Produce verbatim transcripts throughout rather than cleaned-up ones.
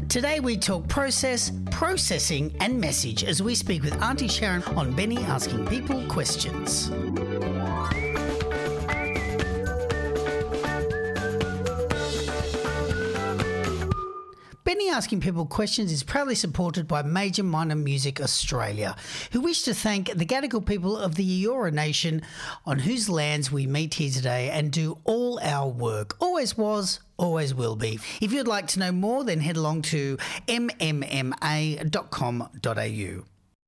Today we talk process, processing and message as we speak with Auntie Sharon on Benny Asking People Questions. Benny Asking People Questions is proudly supported by Major Minor Music Australia, who wish to thank the Gadigal people of the Eora Nation on whose lands we meet here today and do all our work. Always was, always will be. If you'd like to know more, then head along to m m m a dot com dot a u.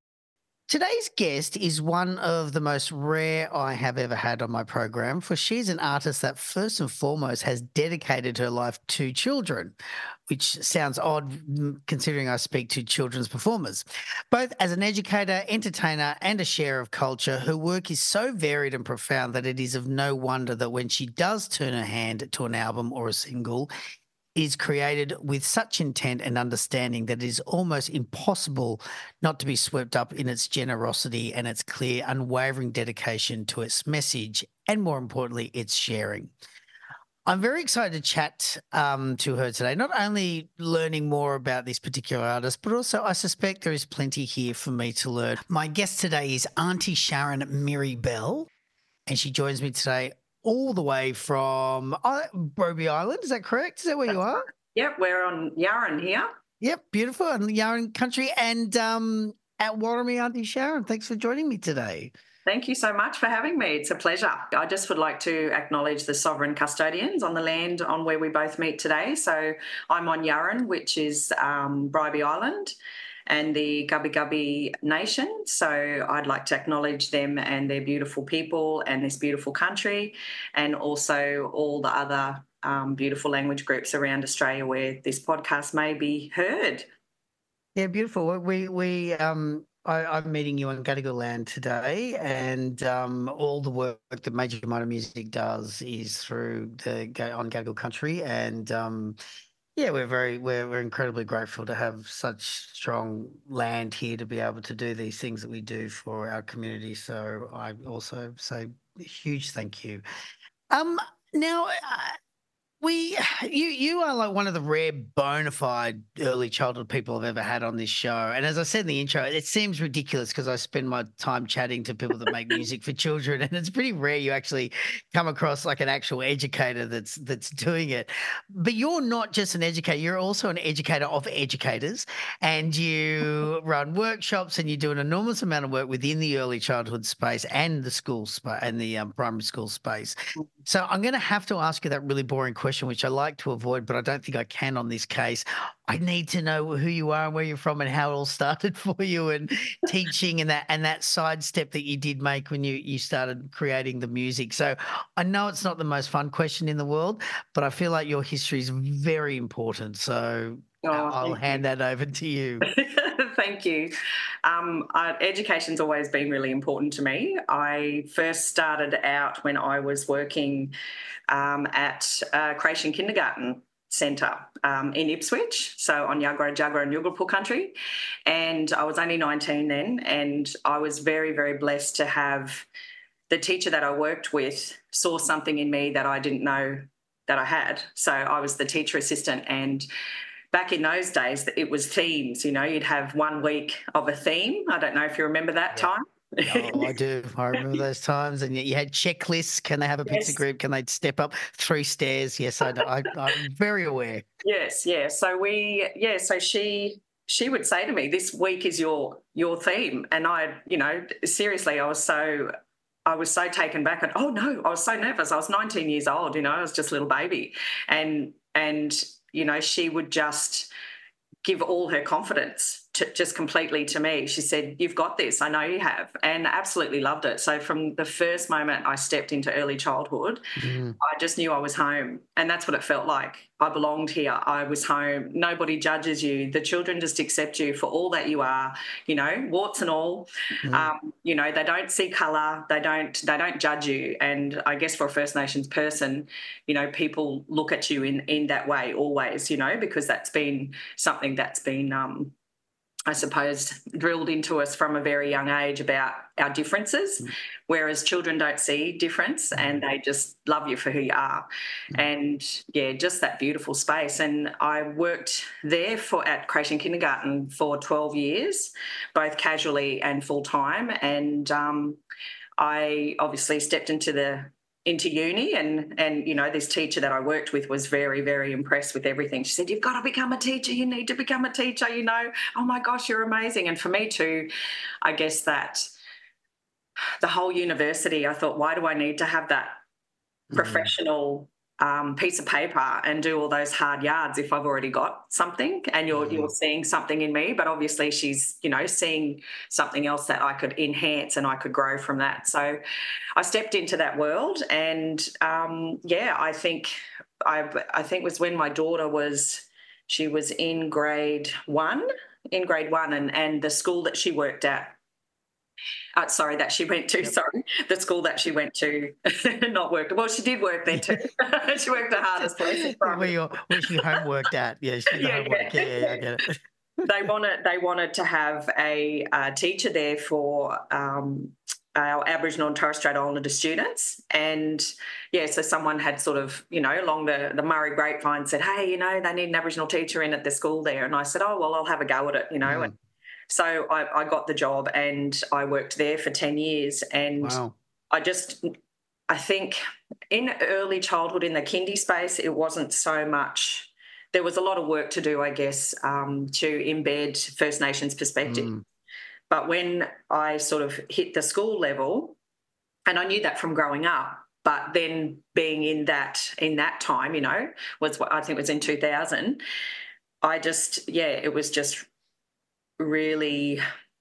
Today's guest is one of the most rare I have ever had on my program, for she's an artist that first and foremost has dedicated her life to children, which sounds odd considering I speak to children's performers. Both as an educator, entertainer and a sharer of culture, her work is so varied and profound that it is of no wonder that when she does turn her hand to an album or a single, is created with such intent and understanding that it is almost impossible not to be swept up in its generosity and its clear, unwavering dedication to its message and, more importantly, its sharing. I'm very excited to chat um, to her today, not only learning more about this particular artist, but also I suspect there is plenty here for me to learn. My guest today is Auntie Sharon Mirabel, and she joins me today all the way from uh, Brobby Island. Is that correct? Is that where That's you are? Right. Yep, we're on Yarran here. Yep, beautiful. And Yarran country and um, at Warramie, Auntie Sharon. Thanks for joining me today. Thank you so much for having me. It's a pleasure. I just would like to acknowledge the sovereign custodians on the land on where we both meet today. So I'm on Yarran, which is um, Bribie Island, and the Gubbi Gubbi Nation. So I'd like to acknowledge them and their beautiful people and this beautiful country, and also all the other um, beautiful language groups around Australia where this podcast may be heard. Yeah, beautiful. We we um I, I'm meeting you on Gadigal land today, and um, all the work that Major Minor Music does is through the on Gadigal country, and um, yeah, we're very we're we're incredibly grateful to have such strong land here to be able to do these things that we do for our community. So I also say a huge thank you. Um, now. Uh, We, you, you are like one of the rare bona fide early childhood people I've ever had on this show. And as I said in the intro, it seems ridiculous because I spend my time chatting to people that make music for children, and it's pretty rare you actually come across like an actual educator that's that's doing it. But you're not just an educator; you're also an educator of educators, and you run workshops and you do an enormous amount of work within the early childhood space and the school space and the um, primary school space. So I'm going to have to ask you that really boring question, which I like to avoid, but I don't think I can on this case. I need to know who you are and where you're from and how it all started for you, and teaching and that and that sidestep that you did make when you, you started creating the music. So I know it's not the most fun question in the world, but I feel like your history is very important. So oh, I'll hand you. that over to you. Thank you. Um, uh, education's always been really important to me. I first started out when I was working um, at uh, Creation Kindergarten Centre um, in Ipswich, so on Yuggera, Juggera and Yuggelpul country. And I was only nineteen then, and I was very, very blessed to have the teacher that I worked with saw something in me that I didn't know that I had. So I was the teacher assistant, and back in those days, it was themes. You know, you'd have one week of a theme. I don't know if you remember that yeah. time. Oh, I do. I remember those times. And you had checklists. Can they have a Yes. pizza group? Can they step up three stairs? Yes, I, I, I'm very aware. Yes, yeah. So we, yeah. So she, she would say to me, "This week is your your theme," and I, you know, seriously, I was so. I was so taken back, and oh no, I was so nervous. I was nineteen years old. You know, I was just a little baby, and and. You know, she would just give all her confidence to, just completely to me. She said, "You've got this. I know you have," and absolutely loved it. So from the first moment I stepped into early childhood, mm. I just knew I was home, and that's what it felt like. I belonged here. I was home. Nobody judges you. The children just accept you for all that you are, you know, warts and all. Mm. Um, you know, they don't see colour. They don't, they don't judge you. And I guess for a First Nations person, you know, people look at you in, in that way always, you know, because that's been something that's been um, I suppose, drilled into us from a very young age about our differences, mm. whereas children don't see difference and they just love you for who you are. Mm. And, yeah, just that beautiful space. And I worked there for at Creation Kindergarten for twelve years, both casually and full-time. And um, I obviously stepped into the into uni and, and, you know, this teacher that I worked with was very, very impressed with everything. She said, you've got to become a teacher. You need to become a teacher, you know. Oh, my gosh, you're amazing. And for me too, I guess that the whole university, I thought, why do I need to have that mm-hmm. professional um, piece of paper and do all those hard yards if I've already got something and you're mm-hmm. you're seeing something in me? But obviously she's, you know, seeing something else that I could enhance and I could grow from that. So I stepped into that world and, um, yeah, I think I, I think it was when my daughter was, she was in grade one, in grade one and, and the school that she worked at, Uh, sorry, that she went to, yep. sorry, the school that she went to, not worked. Well, she did work there too. She worked the hardest place. Where, you, where she homeworked at. Yeah, she did the yeah, homework. Yeah. yeah, yeah, I get it. they, wanted, they wanted to have a, a teacher there for um, our Aboriginal and Torres Strait Islander students. And, yeah, so someone had sort of, you know, along the, the Murray grapevine said, hey, you know, they need an Aboriginal teacher in at the school there. And I said, oh, well, I'll have a go at it, you know, mm. and so I, I got the job and I worked there for ten years and wow. I just, I think in early childhood in the kindy space, it wasn't so much, there was a lot of work to do, I guess, um, to embed First Nations perspective. Mm. But when I sort of hit the school level, and I knew that from growing up, but then being in that, in that time, you know, was what I think was in two thousand, I just, yeah, it was just really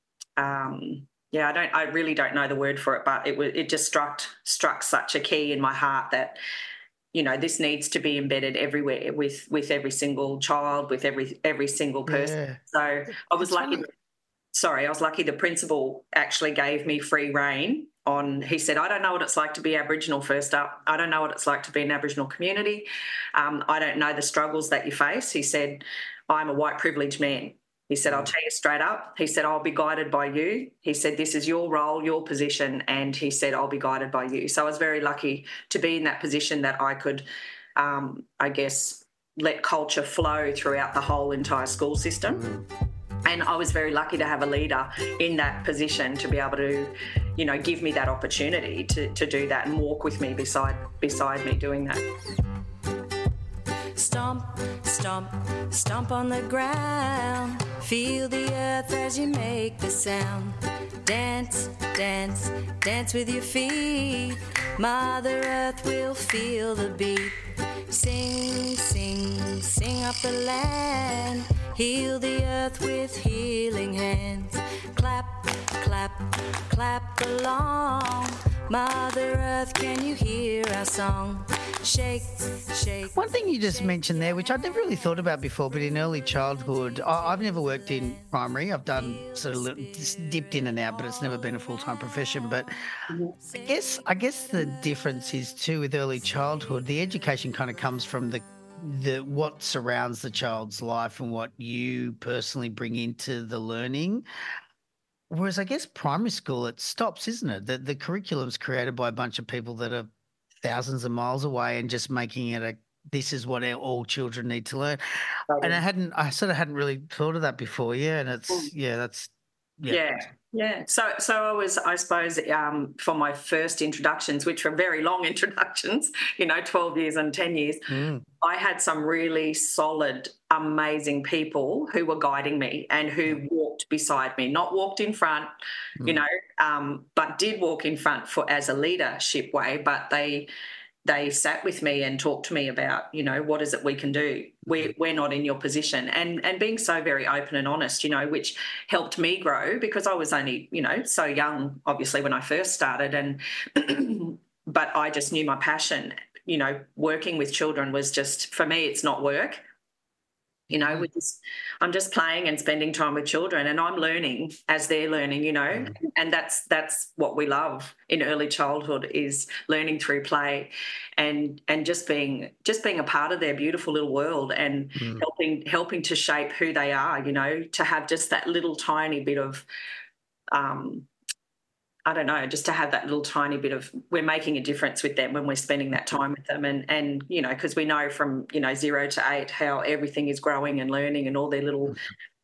um yeah I don't I really don't know the word for it, but it was it just struck struck such a key in my heart that, you know, this needs to be embedded everywhere with with every single child, with every every single person. Yeah. So I was it's lucky funny. sorry I was lucky the principal actually gave me free rein on, he said, I don't know what it's like to be Aboriginal first up. I don't know what it's like to be an Aboriginal community. Um, I don't know the struggles that you face. He said, I'm a white privileged man. He said, I'll tell you straight up. He said, I'll be guided by you. He said, this is your role, your position. And he said, I'll be guided by you. So I was very lucky to be in that position that I could, um, I guess, let culture flow throughout the whole entire school system. And I was very lucky to have a leader in that position to be able to, you know, give me that opportunity to, to do that and walk with me beside beside me doing that. Stomp, stomp, stomp on the ground. Feel the earth as you make the sound. Dance, dance, dance with your feet. Mother Earth will feel the beat. Sing, sing, sing up the land. Heal the earth with healing hands. Clap, clap, clap along. Mother Earth, can you hear our song? Shake, shake. One thing you just mentioned there, which I'd never really thought about before, but in early childhood, I, I've never worked in primary. I've done sort of little, just dipped in and out, but it's never been a full-time profession. But I guess I guess the difference is too with early childhood, the education kind of comes from the the what surrounds the child's life and what you personally bring into the learning. Whereas I guess primary school, it stops, isn't it? The, the curriculum's created by a bunch of people that are thousands of miles away and just making it a, this is what our, all children need to learn. Okay. And I hadn't, I sort of hadn't really thought of that before. Yeah. And it's, yeah, that's, yeah. Yeah. Yeah. So, so I was, I suppose, um, for my first introductions, which were very long introductions, you know, twelve years and ten years, mm. I had some really solid, amazing people who were guiding me and who mm. walked beside me, not walked in front, mm. you know, um, but did walk in front for as a leadership way, but they, they sat with me and talked to me about, you know, what is it we can do? We're, we're not in your position. And and being so very open and honest, you know, which helped me grow because I was only, you know, so young, obviously, when I first started. And but I just knew my passion, you know, working with children was just, for me, it's not work. You know, with this, I'm just playing and spending time with children, and I'm learning as they're learning, you know, mm. and that's that's what we love in early childhood, is learning through play and and just being just being a part of their beautiful little world, and mm. helping helping to shape who they are, you know, to have just that little tiny bit of um I don't know, just to have that little tiny bit of, we're making a difference with them when we're spending that time with them. And, and you know, because we know from, you know, zero to eight how everything is growing and learning, and all their little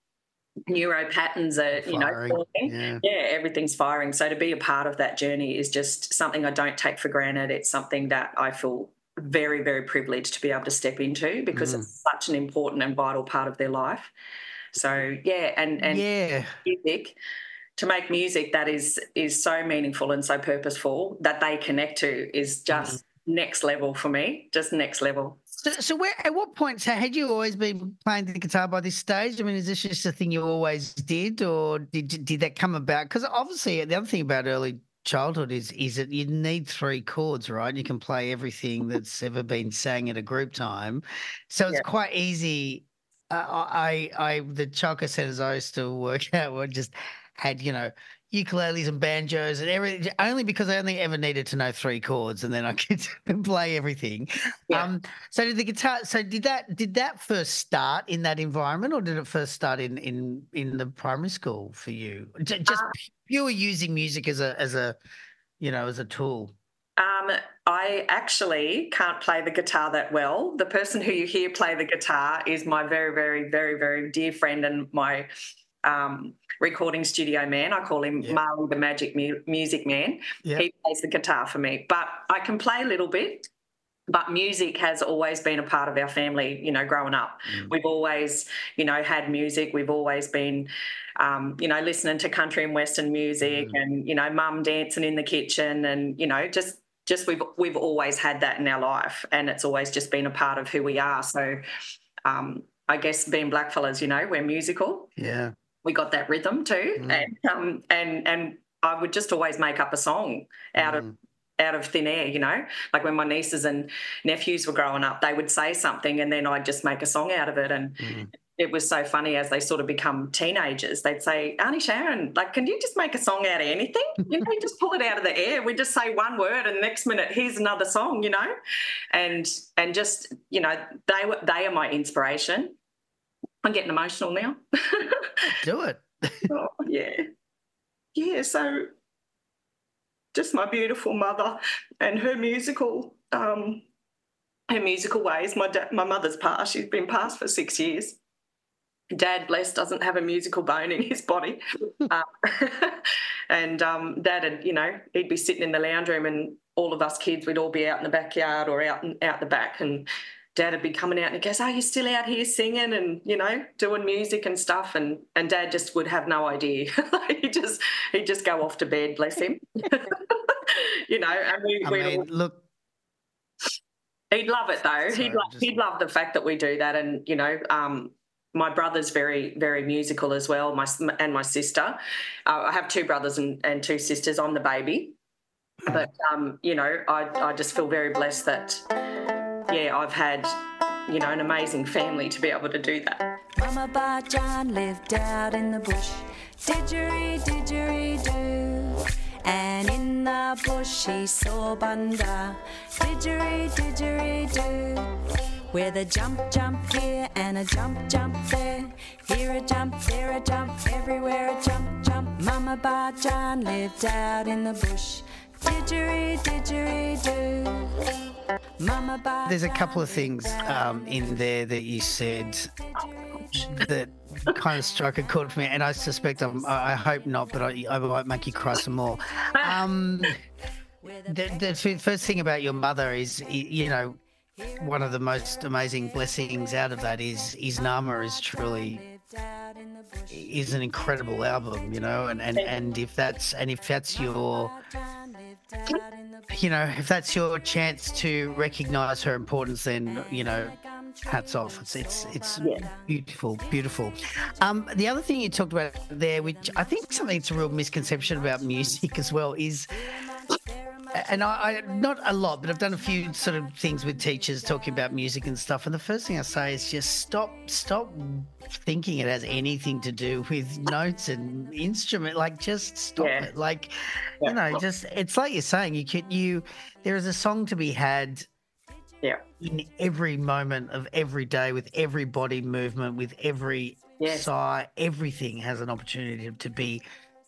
neuro patterns are, you firing. know, yeah. yeah, everything's firing. So to be a part of that journey is just something I don't take for granted. It's something that I feel very, very privileged to be able to step into, because mm. it's such an important and vital part of their life. So, yeah, and, and yeah. music, to make music that is is so meaningful and so purposeful that they connect to is just mm-hmm. next level for me, just next level. So, so where, at what point, so had you always been playing the guitar by this stage? I mean, is this just a thing you always did, or did did that come about? Because obviously the other thing about early childhood is is that you need three chords, right? You can play everything that's ever been sang at a group time. So it's yeah. quite easy. Uh, I, I, the childcare centres I used to work at were just had, you know, ukuleles and banjos and everything, only because I only ever needed to know three chords, and then I could play everything. Yeah. Um, so did the guitar, so did that, did that first start in that environment, or did it first start in, in, in the primary school for you? Just uh, pure using music as a, as a, you know, as a tool? Um, I actually can't play the guitar that well. The person who you hear play the guitar is my very, very, very, very dear friend and my um, recording studio man. I call him yeah. Marley the Magic mu- Music Man. Yeah. He plays the guitar for me. But I can play a little bit, but music has always been a part of our family, you know, growing up. Mm. We've always, you know, had music. We've always been, um, you know, listening to country and Western music mm. and, you know, mum dancing in the kitchen and, you know, just just we've we've always had that in our life, and it's always just been a part of who we are. So um, I guess being blackfellas, you know, we're musical. Yeah. We got that rhythm too. Mm. And um and and I would just always make up a song out mm. of out of thin air, you know. Like when my nieces and nephews were growing up, they would say something and then I'd just make a song out of it. And mm. it was so funny as they sort of become teenagers. They'd say, Auntie Sharon, like, can you just make a song out of anything? You know, you just pull it out of the air. We just say one word and the next minute, here's another song, you know. And and just, you know, they were they are my inspiration. I'm getting emotional now. Do it. Oh, yeah. Yeah, so just my beautiful mother and her musical um, her musical ways. My da- my mother's passed. She's been passed for six years. Dad, bless, doesn't have a musical bone in his body. uh, and um, Dad, had, you know, he'd be sitting in the lounge room and all of us kids, we'd all be out in the backyard or out in, out the back, and Dad would be coming out and he goes, "Are you still out here singing and, you know, doing music and stuff?" And and Dad just would have no idea. he just he'd just go off to bed, bless him. You know, and we I we'd mean, all, look. He'd love it though. Sorry, he'd love just... he'd love the fact that we do that, and you know, um, my brother's very very musical as well. My and my sister, uh, I have two brothers and, and two sisters. I'm the baby, but um, you know, I I just feel very blessed that yeah, I've had you know an amazing family to be able to do that. Mama Ba John lived out in the bush, didgeridoo, didgeridoo. And in the bush he saw Bunda, didgeridoo, didgeridoo. With a jump, jump here and a jump, jump there. Here a jump, there a jump, everywhere a jump, jump. Mama Ba John lived out in the bush, didgeridoo, didgeridoo. Mama Ba. There's a couple of things um, in there that you said that kind of struck a chord for me, and I suspect I'm, I hope not, but I, I might make you cry some more. Um, the, the first thing about your mother is, you know, one of the most amazing blessings out of that is is Nama is truly is an incredible album, you know, and, and, and if that's and if that's your you know, if that's your chance to recognise her importance, then, you know, hats off. It's it's it's yeah. beautiful, beautiful. Um, the other thing you talked about there, which I think something that's a real misconception about music as well, is and I, I not a lot, but I've done a few sort of things with teachers talking about music and stuff. And the first thing I say is just stop, stop thinking it has anything to do with notes and instrument. Like, just stop Yeah. it. Like, Yeah. you know, just it's like you're saying, you could you. There is a song to be had. Yeah. In every moment of every day, with every body movement, with every Yes. sigh, everything has an opportunity to, to be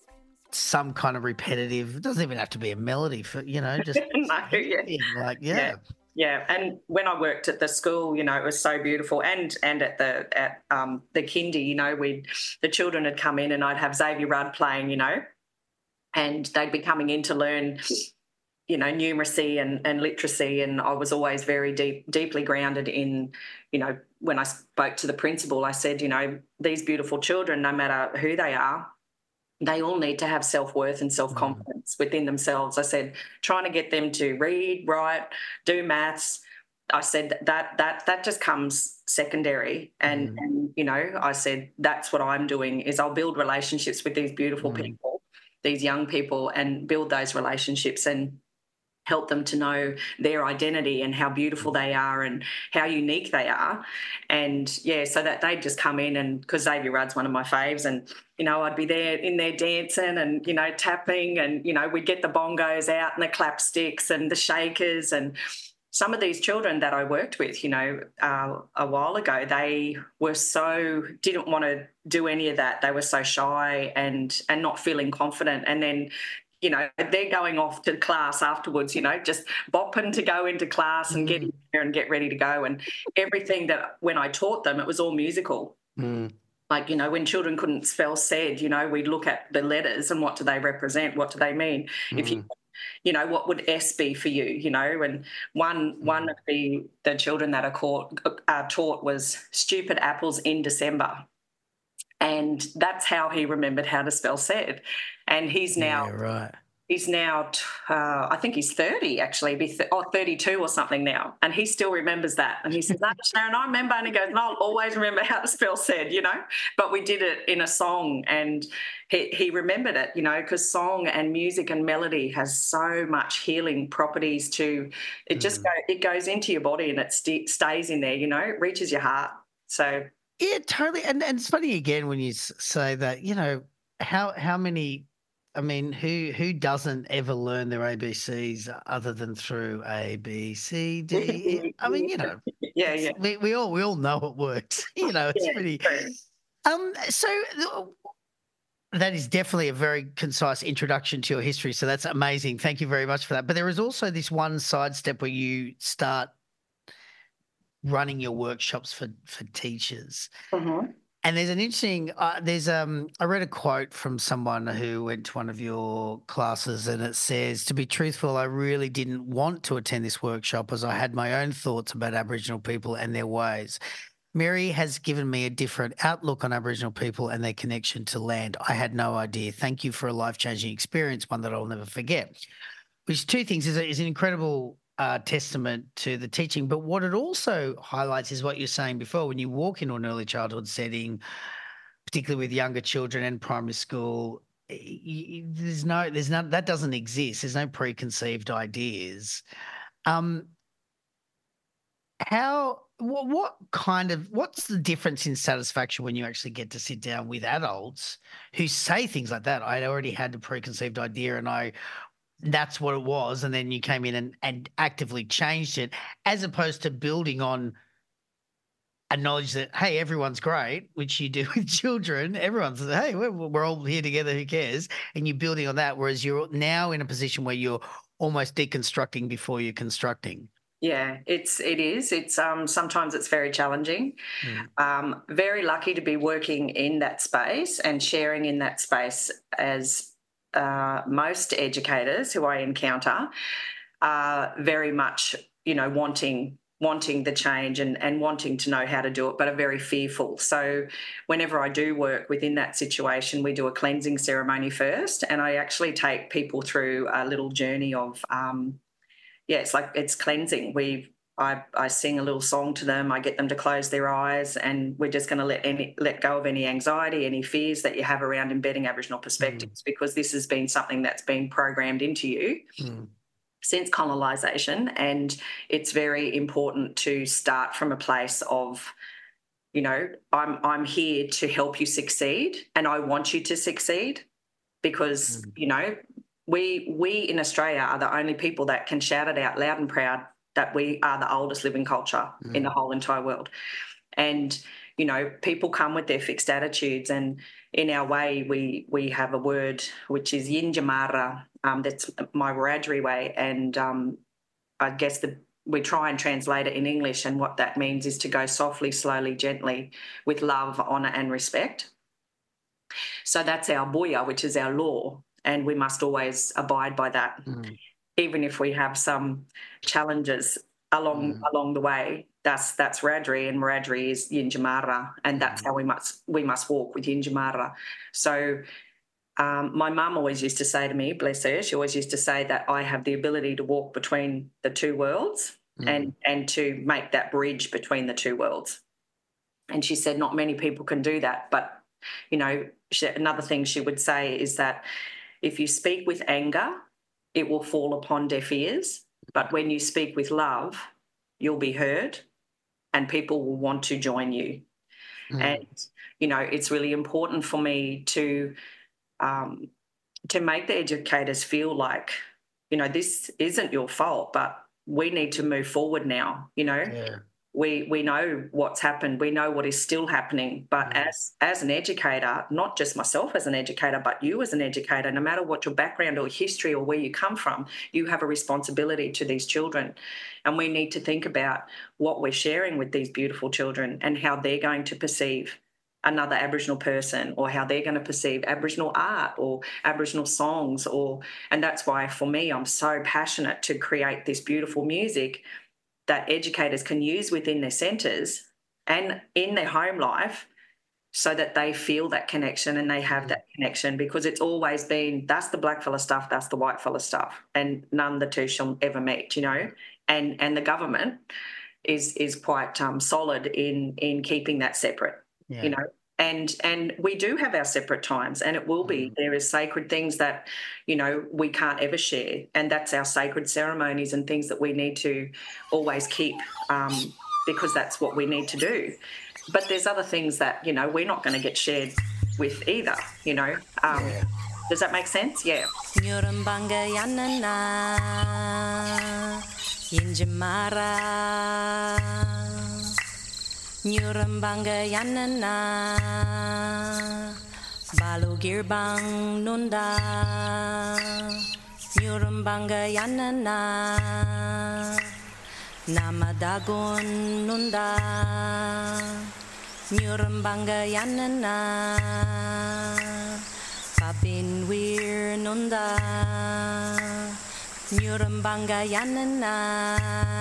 some kind of repetitive. It doesn't even have to be a melody for, you know, just No, yeah. anything, like, yeah. Yeah. Yeah, and when I worked at the school, you know, it was so beautiful, and and at the at um, the kindy, you know, we the children had come in, and I'd have Xavier Rudd playing, you know, and they'd be coming in to learn, you know, numeracy and, and literacy, and I was always very deep, deeply grounded in, you know, when I spoke to the principal, I said, you know, these beautiful children, no matter who they are, they all need to have self-worth and self-confidence mm. within themselves. I said, trying to get them to read, write, do maths, I said that that that just comes secondary. And, mm. and, you know, I said, that's what I'm doing, is I'll build relationships with these beautiful mm. people, these young people, and build those relationships and help them to know their identity and how beautiful they are and how unique they are. And, yeah, so that they'd just come in, and because Xavier Rudd's one of my faves, and, you know, I'd be there in there dancing and, you know, tapping, and, you know, we'd get the bongos out and the clapsticks and the shakers. And some of these children that I worked with, you know, uh, a while ago, they were so, didn't want to do any of that. They were so shy and and not feeling confident. And then, you know, they're going off to class afterwards, you know, just bopping to go into class and mm. get in there and get ready to go. And everything that when I taught them, it was all musical. Mm. Like, you know, when children couldn't spell said, you know, we'd look at the letters and what do they represent? What do they mean? Mm. If you, you know, what would S be for you, you know? And one mm. one of the, the children that I caught, uh, taught was stupid apples in December. And that's how he remembered how to spell said. And he's now, yeah, right. he's now, uh, I think he's thirty actually, be th- or thirty-two or something now. And he still remembers that. And he says, no, Sharon, I remember. And he goes, no, I'll always remember how to spell said, you know. But we did it in a song, and he, he remembered it, you know, because song and music and melody has so much healing properties to, it just mm. go, it goes into your body and it st- stays in there, you know, it reaches your heart. So. Yeah, totally. And and it's funny again when you say that, you know, how how many, I mean, who who doesn't ever learn their A B Cs other than through A, B, C, D? I mean, you know, yeah, yeah. We, we all we all know it works. You know, it's yeah, pretty. True. Um, so that is definitely a very concise introduction to your history. So that's amazing. Thank you very much for that. But there is also this one sidestep where you start running your workshops for for teachers. Mm-hmm. And there's an interesting uh, there's um I read a quote from someone who went to one of your classes, and it says, to be truthful, I really didn't want to attend this workshop as I had my own thoughts about Aboriginal people and their ways. Mary has given me a different outlook on Aboriginal people and their connection to land. I had no idea. Thank you for a life-changing experience, one that I'll never forget. Which two things is, is an incredible Uh, testament to the teaching. But what it also highlights is what you're saying before, when you walk into an early childhood setting, particularly with younger children and primary school, you, there's no, there's no, that doesn't exist. There's no preconceived ideas. Um, how, what, what kind of, what's the difference in satisfaction when you actually get to sit down with adults who say things like that? I already had the preconceived idea and I that's what it was, and then you came in and, and actively changed it, as opposed to building on a knowledge that, hey, everyone's great, which you do with children. Everyone's, hey, we're, we're all here together, who cares? And you're building on that, whereas you're now in a position where you're almost deconstructing before you're constructing. Yeah, it's it is. It's um sometimes it's very challenging. Mm. Um, very lucky to be working in that space and sharing in that space, as Uh, most educators who I encounter are very much, you know, wanting wanting the change and, and wanting to know how to do it, but are very fearful. So whenever I do work within that situation, we do a cleansing ceremony first, and I actually take people through a little journey of, um, yeah, it's like it's cleansing. We I, I sing a little song to them. I get them to close their eyes, and we're just going to let any, let go of any anxiety, any fears that you have around embedding Aboriginal perspectives, mm. because this has been something that's been programmed into you. Mm. since colonisation, and it's very important to start from a place of, you know, I'm I'm here to help you succeed, and I want you to succeed, because mm. you know we we in Australia are the only people that can shout it out loud and proud that we are the oldest living culture mm. in the whole entire world. And you know, people come with their fixed attitudes, and in our way, we we have a word which is Yinyamarra. Um, that's my Wiradjuri way, and um, I guess the, we try and translate it in English, and what that means is to go softly, slowly, gently, with love, honour and respect. So that's our buya, which is our law, and we must always abide by that, mm. even if we have some challenges along mm. along the way. That's that's Wiradjuri, and Wiradjuri is Yinyamarra, and that's mm. how we must we must walk with Yinyamarra. So um, my mum always used to say to me, bless her, she always used to say that I have the ability to walk between the two worlds mm. and and to make that bridge between the two worlds. And she said not many people can do that, but you know, she, another thing she would say is that if you speak with anger, it will fall upon deaf ears, but when you speak with love, you'll be heard and people will want to join you. Mm. And, you know, it's really important for me to um, to make the educators feel like, you know, this isn't your fault, but we need to move forward now, you know. Yeah. We we know what's happened. We know what is still happening. But mm. as as an educator, not just myself as an educator, but you as an educator, no matter what your background or history or where you come from, you have a responsibility to these children. And we need to think about what we're sharing with these beautiful children and how they're going to perceive another Aboriginal person, or how they're going to perceive Aboriginal art or Aboriginal songs. Or and that's why, for me, I'm so passionate to create this beautiful music that educators can use within their centres and in their home life, so that they feel that connection and they have that connection, because it's always been, that's the black fella stuff, that's the white fella stuff, and none the two shall ever meet, you know. And and the government is is quite um, solid in in keeping that separate, yeah. you know. And and we do have our separate times, and it will be. Mm. There is sacred things that, you know, we can't ever share, and that's our sacred ceremonies and things that we need to always keep, um, because that's what we need to do. But there's other things that, you know, we're not going to get shared with either, you know. Um, yeah. Does that make sense? Yeah. Nyurambanga yanana balu girbang nunda Nyurambanga yanana namadagon nunda Nyurambanga yanana babin wir nunda Nyurambanga yanana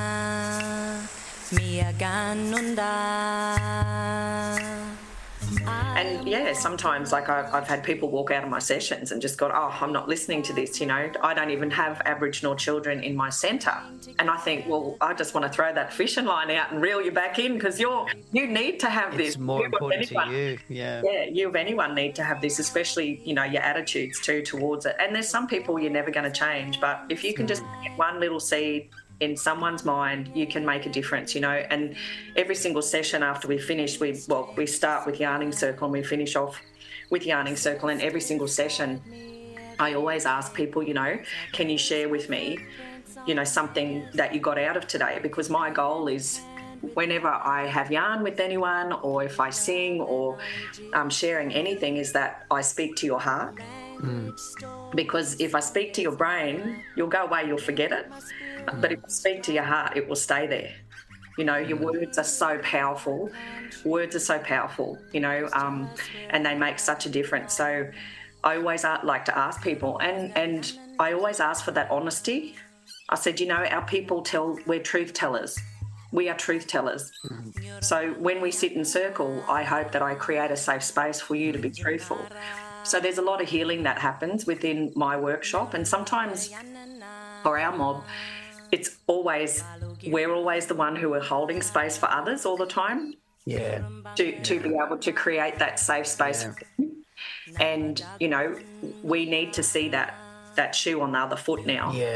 And yeah, sometimes like I've, I've had people walk out of my sessions and just go, oh, I'm not listening to this, you know, I don't even have Aboriginal children in my centre. And I think, well, I just want to throw that fishing line out and reel you back in, because you're you need to have this. It's more important to you, yeah. Yeah, you of anyone need to have this, especially, you know, your attitudes too towards it. And there's some people you're never going to change, but if you can just get one little seed in someone's mind, you can make a difference, you know. And every single session after we finish, we well, we start with yarning circle and we finish off with yarning circle. And every single session, I always ask people, you know, can you share with me, you know, something that you got out of today? Because my goal is, whenever I have yarn with anyone, or if I sing, or um, sharing anything, is that I speak to your heart. Mm. Because if I speak to your brain, you'll go away, you'll forget it. But if you speak to your heart, it will stay there. You know, your words are so powerful. Words are so powerful, you know, um, and they make such a difference. So I always like to ask people, and, and I always ask for that honesty. I said, you know, our people tell, we're truth tellers. We are truth tellers. Mm-hmm. So when we sit in circle, I hope that I create a safe space for you to be truthful. So there's a lot of healing that happens within my workshop, and sometimes for our mob, it's always, we're always the one who are holding space for others all the time. Yeah. To to be able to create that safe space. Yeah. And, you know, we need to see that that shoe on the other foot now. Yeah.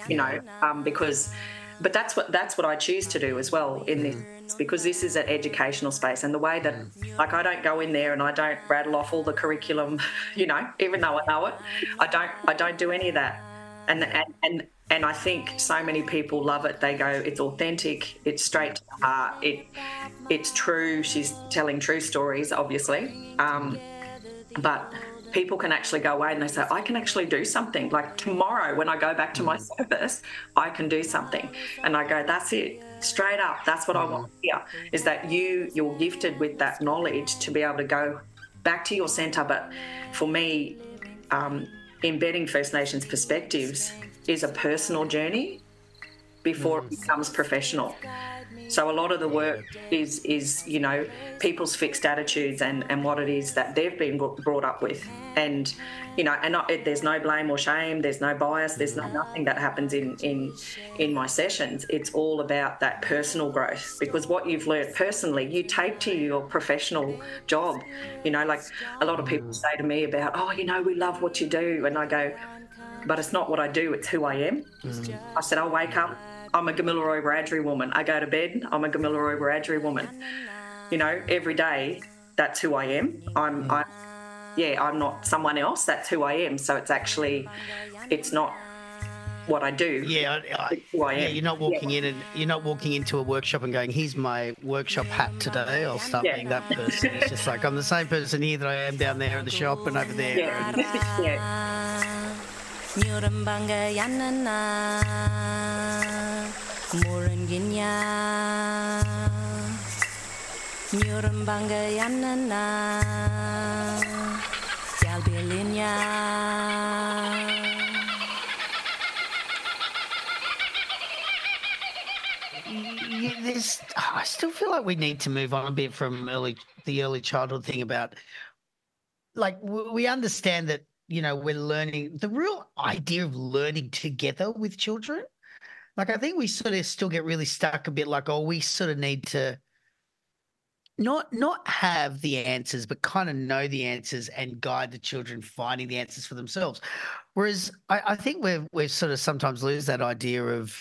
you know, um, because, but that's what that's what I choose to do as well in this, because this is an educational space, and the way that, like, I don't go in there and I don't rattle off all the curriculum, you know, even though I know it, I don't I don't do any of that, and and and. And I think so many people love it. They go, it's authentic, it's straight to the heart, it, it's true. She's telling true stories, obviously. Um, but people can actually go away and they say, I can actually do something. Like tomorrow when I go back to my service, I can do something. And I go, that's it, straight up. That's what I want to hear, is that you, you're gifted with that knowledge to be able to go back to your centre. But for me, um, embedding First Nations perspectives is a personal journey before it becomes professional. So a lot of the work is, is you know, people's fixed attitudes and, and what it is that they've been brought up with. And, you know, and not, it, there's no blame or shame, there's no bias, there's no nothing that happens in, in, in my sessions. It's all about that personal growth, because what you've learnt personally, you take to your professional job. You know, like a lot of people say to me about, oh, you know, we love what you do. And I go, but it's not what I do, it's who I am. Mm. I said, I wake up, I'm a Gamilaroi Wiradjuri woman. I go to bed, I'm a Gamilaroi Wiradjuri woman. You know, every day, that's who I am. I'm, mm. I, yeah, I'm not someone else, that's who I am. So it's actually, it's not what I do. Yeah, I, it's who I yeah, am. you're not walking yeah. in and you're not walking into a workshop and going, here's my workshop hat today, I'll start yeah. being that person. It's just like, I'm the same person here that I am down there at the shop and over there. Yeah, and, yeah. Nyurambanga yanana Muranginya Nyurambanga yanana Yalbilinya. There's, oh, I still feel like we need to move on a bit from early the early childhood thing about, like, we understand that, you know, we're learning, the real idea of learning together with children. Like, I think we sort of still get really stuck a bit like, oh, we sort of need to not not have the answers, but kind of know the answers and guide the children finding the answers for themselves. Whereas I, I think we've we sort of sometimes lose that idea of,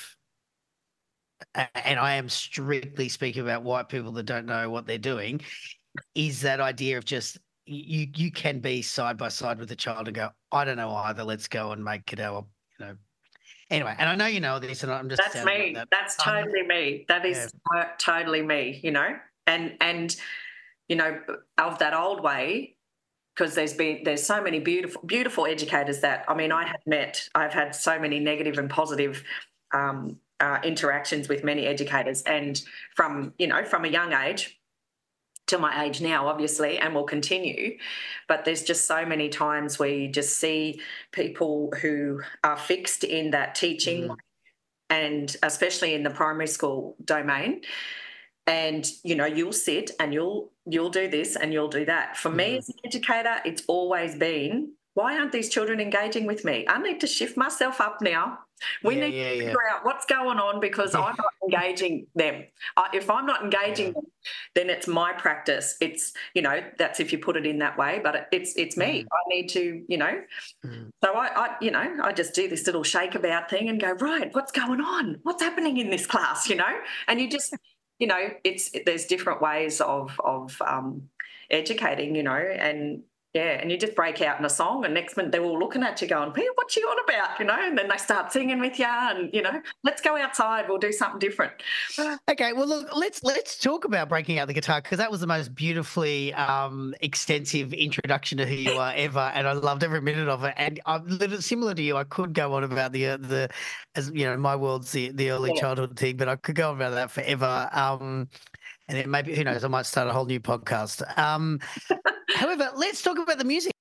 and I am strictly speaking about white people that don't know what they're doing, is that idea of just, you you can be side by side with the child and go, I don't know either, let's go and make it our, you know. Anyway, and I know you know this, and I'm just that's me. Like that. That's totally um, me. That is yeah. totally me. You know, and and you know, of that old way, because there's been there's so many beautiful beautiful educators that, I mean, I have met. I've had so many negative and positive um, uh, interactions with many educators, and from you know from a young age to my age now, obviously, and will continue. But there's just so many times where you just see people who are fixed in that teaching, mm. and especially in the primary school domain. And, you know, you'll sit and you'll you'll do this and you'll do that. For mm. me as an educator, it's always been, why aren't these children engaging with me? I need to shift myself up now. We yeah, need yeah, to figure yeah. out what's going on, because I'm not engaging them. Uh, if I'm not engaging yeah. them, then it's my practice. It's, you know, that's if you put it in that way, but it, it's it's me. Mm. I need to, you know. Mm. So I, I, you know, I just do this little shake about thing and go, right, what's going on? What's happening in this class, you know? And you just, you know, it's there's different ways of of um, educating, you know, and yeah, and you just break out in a song, and next minute they're all looking at you going, hey, what you on about, you know? And then they start singing with you, and, you know, let's go outside, we'll do something different. Okay, well, look, let's let's talk about breaking out the guitar, because that was the most beautifully um, extensive introduction to who you are ever, and I loved every minute of it. And I'm little, similar to you, I could go on about the, uh, the as you know, my world's the, the early yeah. childhood thing, but I could go on about that forever. Um, and then maybe, who knows, I might start a whole new podcast. Um However, let's talk about the music.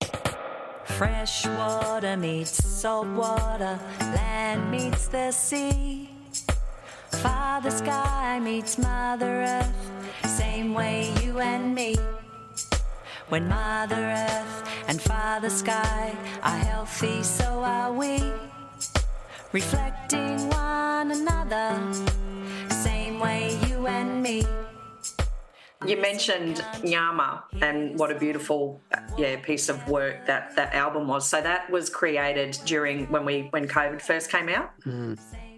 Fresh water meets salt water, land meets the sea. Father Sky meets Mother Earth, same way you and me. When Mother Earth and Father Sky are healthy, so are we. Reflecting one another, same way you and me. You mentioned Nyama and what a beautiful, yeah, piece of work that that album was. So that was created during when we when COVID first came out. Mm.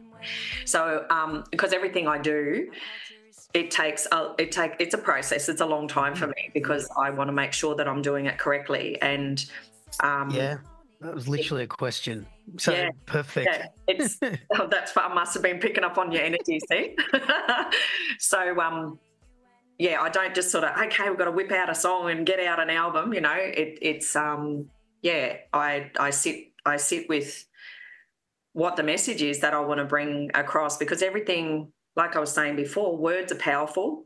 So um, because everything I do, it takes a, it take it's a process. It's a long time for me because I want to make sure that I'm doing it correctly. And um, yeah, that was literally a question. So yeah, perfect. Yeah, it's oh, that's I must have been picking up on your energy, see. so um. Yeah, I don't just sort of, okay, we've got to whip out a song and get out an album, you know. It, it's, um, yeah, I I sit I sit with what the message is that I want to bring across because everything, like I was saying before, words are powerful.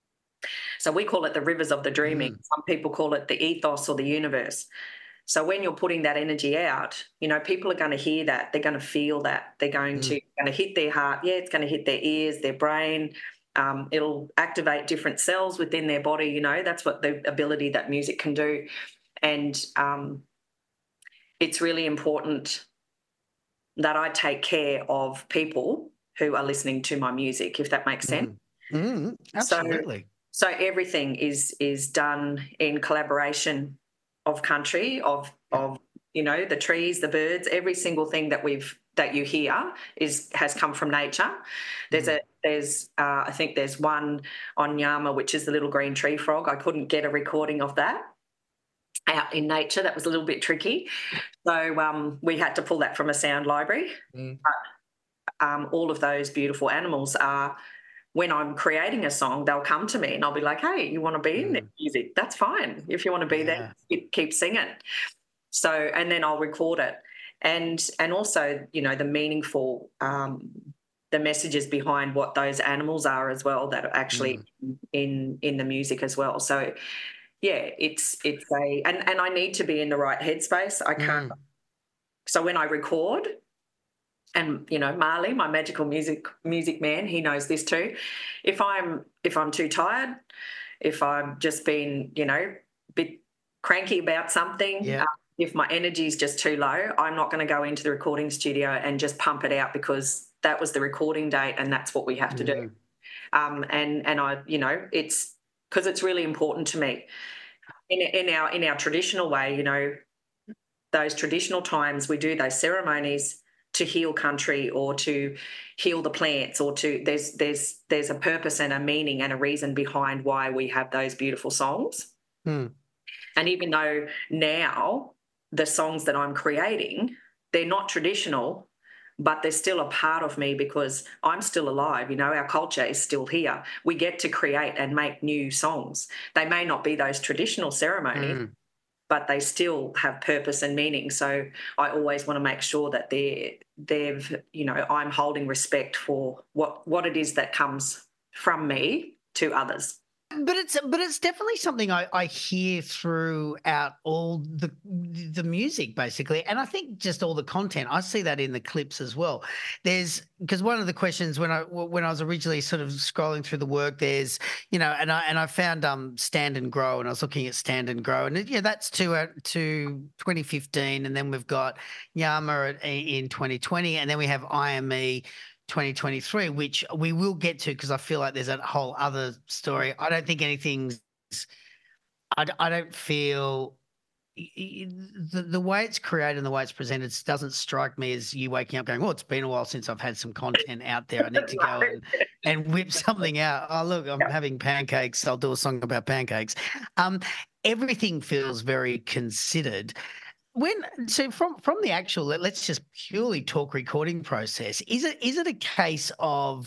So we call it the rivers of the dreaming. Mm. Some people call it the ethos or the universe. So when you're putting that energy out, you know, people are going to hear that. They're going to feel that. They're going mm. to going to hit their heart. Yeah, it's going to hit their ears, their brain. Um, it'll activate different cells within their body, you know, that's what the ability that music can do. And um, it's really important that I take care of people who are listening to my music, if that makes sense. Mm. Mm, absolutely. So, so everything is is done in collaboration of country, of, of, you know, the trees, the birds, every single thing that we've that you hear is has come from nature. There's mm. a there's uh, I think there's one on Nyama, which is the little green tree frog. I couldn't get a recording of that out in nature. That was a little bit tricky, so um, we had to pull that from a sound library. Mm. But um, all of those beautiful animals are. When I'm creating a song, they'll come to me and I'll be like, "Hey, you want to be mm. in the music? That's fine. If you want to be yeah. there, keep singing." So, and then I'll record it. And and also, you know, the meaningful, um, the messages behind what those animals are as well that are actually mm. in in the music as well. So, yeah, it's it's a and and I need to be in the right headspace. I can't. Mm. So when I record, and you know, Marley, my magical music music man, he knows this too. If I'm if I'm too tired, if I've just been, you know, a bit cranky about something. Yeah. Um, if my energy is just too low, I'm not going to go into the recording studio and just pump it out because that was the recording date and that's what we have to mm. do. Um, and and I, you know, it's because it's really important to me. In in our in our traditional way, you know, those traditional times we do those ceremonies to heal country or to heal the plants or to there's there's there's a purpose and a meaning and a reason behind why we have those beautiful songs. Mm. And even though now the songs that I'm creating, they're not traditional, but they're still a part of me because I'm still alive. You know, our culture is still here. We get to create and make new songs. They may not be those traditional ceremonies, mm. but they still have purpose and meaning. So I always want to make sure that they're, they've, you know, I'm holding respect for what, what it is that comes from me to others. But it's but it's definitely something I, I hear throughout all the the music basically, and I think just all the content. I see that in the clips as well. There's because one of the questions when I when I was originally sort of scrolling through the work, there's you know, and I and I found um Stand and Grow, and I was looking at Stand and Grow, and yeah, that's to uh, to twenty fifteen, and then we've got Nyama in twenty twenty, and then we have I M E. twenty twenty-three, which we will get to because I feel like there's a whole other story. I don't think anything's I, I don't feel the, the way it's created and the way it's presented doesn't strike me as you waking up going, oh, it's been a while since I've had some content out there. I need to go and, and whip something out. Oh, look, I'm having pancakes. I'll do a song about pancakes. Um, everything feels very considered. When so from from the actual, let's just purely talk recording process. Is it is it a case of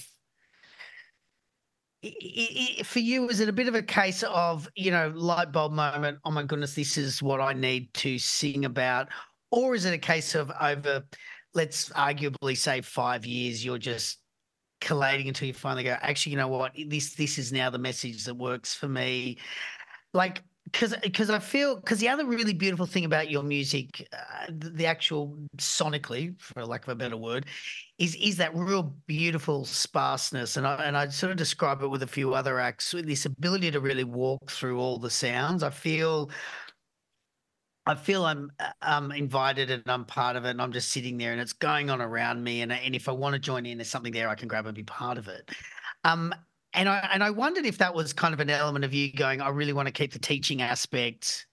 it, it, for you? Is it a bit of a case of you know light bulb moment? Oh my goodness, this is what I need to sing about, or is it a case of over, let's arguably say five years, you're just collating until you finally go, actually, you know what, this this is now the message that works for me, like. Because because I feel because the other really beautiful thing about your music, uh, the, the actual sonically, for lack of a better word, is is that real beautiful sparseness, and I and I sort of describe it with a few other acts, this ability to really walk through all the sounds. I feel. I feel I'm um invited and I'm part of it, and I'm just sitting there and it's going on around me, and and if I want to join in, there's something there I can grab and be part of it. Um. and I and I wondered if that was kind of an element of you going, I really want to keep the teaching aspect,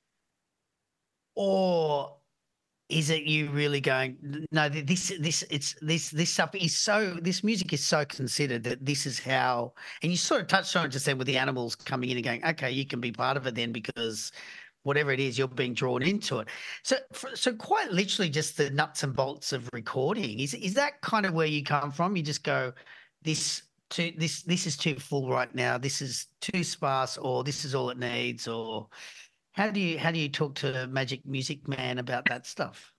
or is it you really going, no, this this it's this this stuff is so, this music is so considered that this is how, and you sort of touched on it just then with the animals coming in and going, okay, you can be part of it then because whatever it is, you're being drawn into it. So so quite literally just the nuts and bolts of recording. Is is that kind of where you come from? You just go, this too this this is too full right now, this is too sparse, or this is all it needs, or how do you how do you talk to Magic Music Man about that stuff?